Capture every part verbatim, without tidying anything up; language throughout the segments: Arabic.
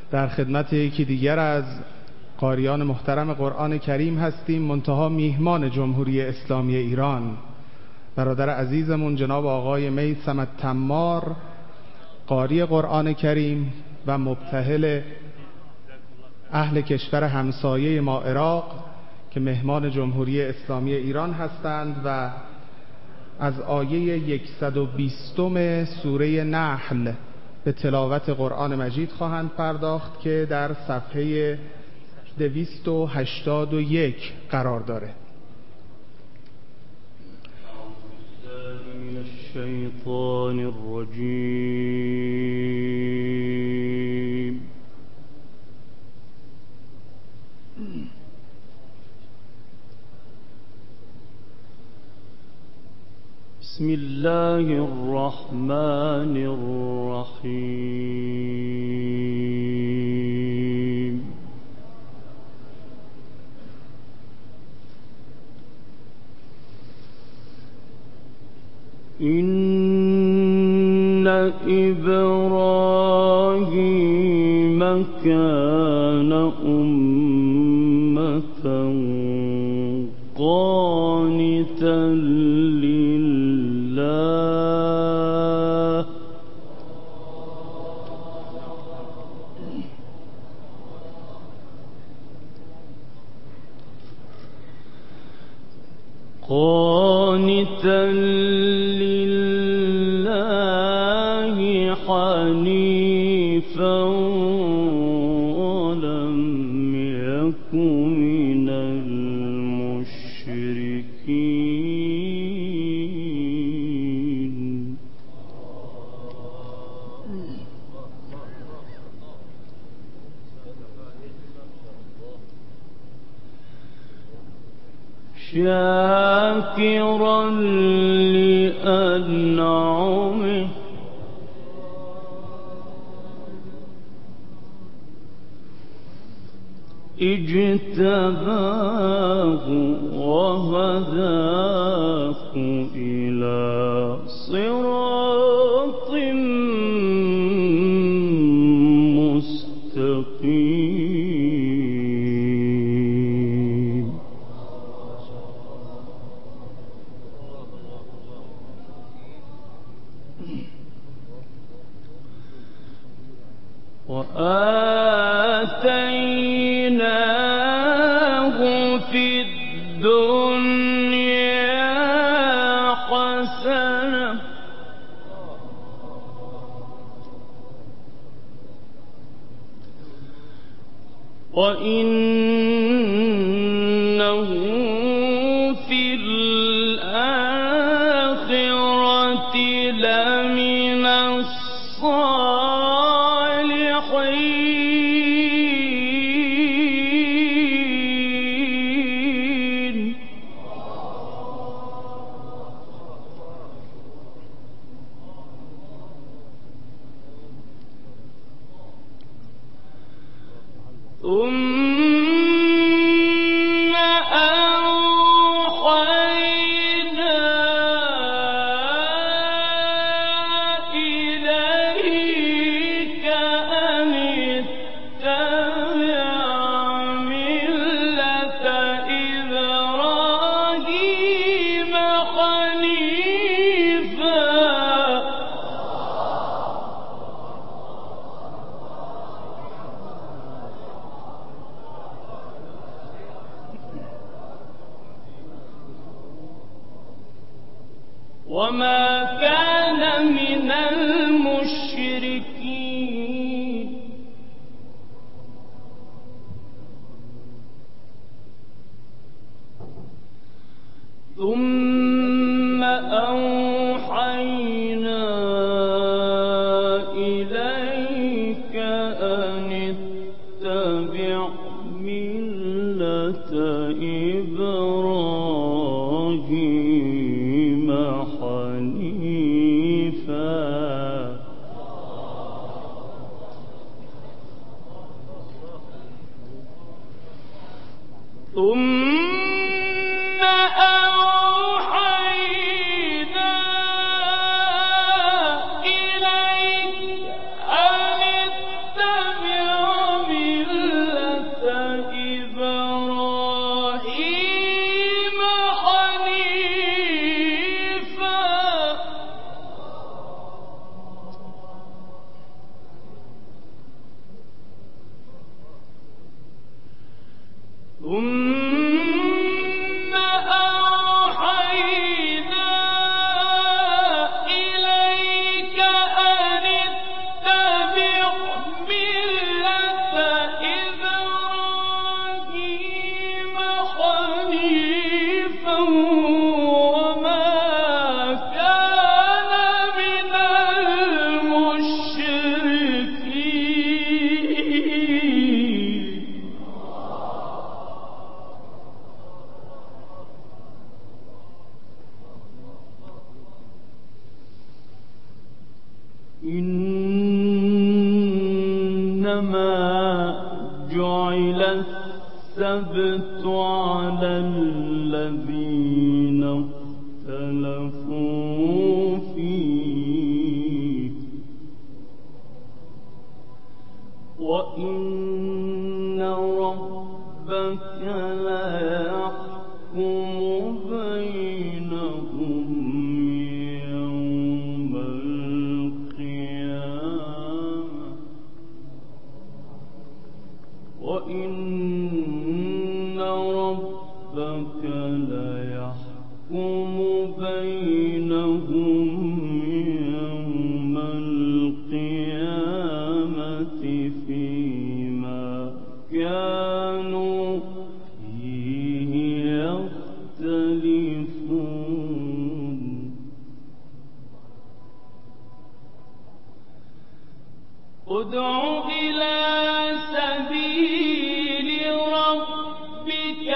در خدمت یکی دیگر از قاریان محترم قرآن کریم هستیم، منتها میهمان جمهوری اسلامی ایران، برادر عزیزمون جناب آقای میثم التمار، قاری قرآن کریم و مبتهل اهل کشور همسایه ما عراق که مهمان جمهوری اسلامی ایران هستند و از آیه صد و بیست سوره نحل به تلاوت قرآن مجید خواهند پرداخت که در صفحه دویست و هشتاد و یک قرار داره. من الشیطان الرجیم. بسم الله الرحمن الرحیم. إن إبراهيم كان أمة قانتا لله قانتا حنيفا ولم يكن من المشركين. شاكرا لأنعمه اجتباه وهداه إلى صراط مستقيم. وآتيناه في الدنيا حسنة وإنه في الآخرة لمن الصالحين. ثم أوحينا إليك أن اتبع ملة إبراهيم حنيفا وما كان من المشركين. ثم أوحينا إليك أن اتبع ملة إبراهيم حنيفا ثم أوحينا إليك أن اتبع ثم أوحينا إليك أن اتبع ملة إبراهيم حنيفا وما كان من المشركين. إنما جعل السبت على الذين اختلفوا فيه وإن ربك ليحكم بينهم يوم القيامة وإن ربك ليحكم بينهم يوم القيامة فيما كانوا فيه يختلفون. ادع إلى سبيل ربك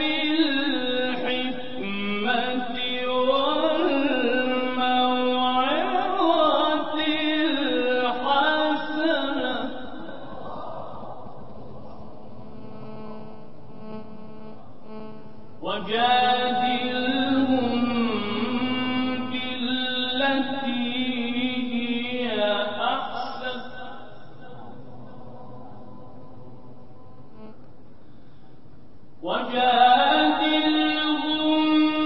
بالحكمة والموعظة الحسنة وجادلهم بالتي هي أحسن وجادلهم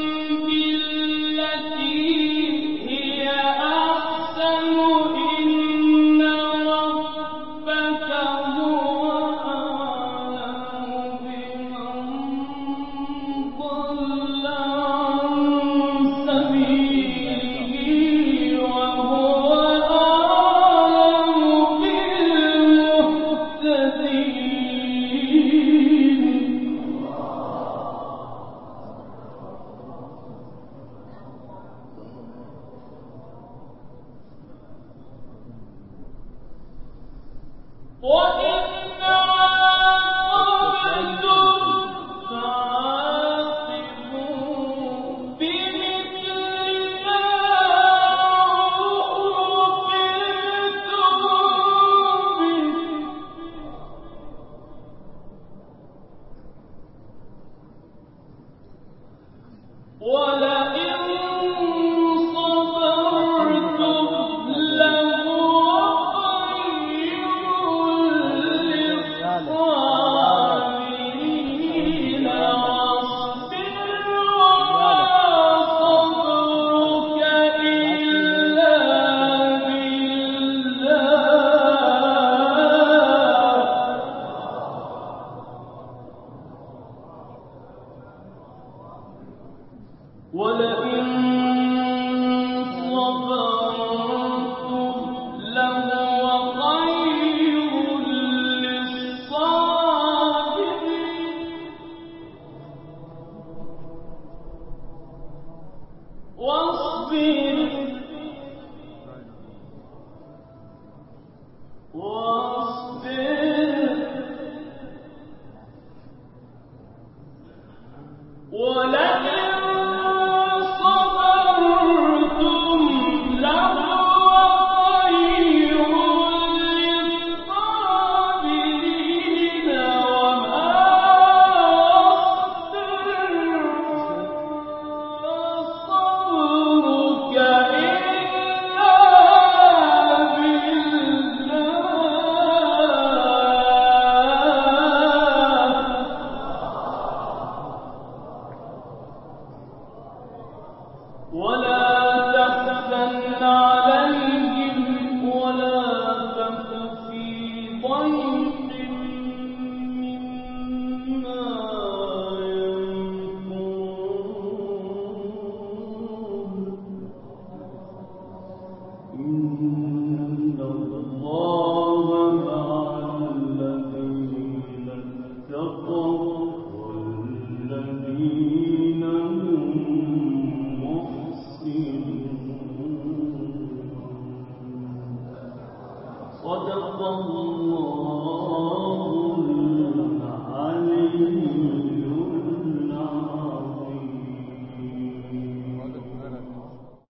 بالتي هي أحسن إن ربك هو أعلم بمن ضل عن سبيله وهو أعلم بالمهتدين. وإن عاقبتم فعاقبوا بمثل ما عوقبتم به ولئن صبرتم لهو خير صدق الله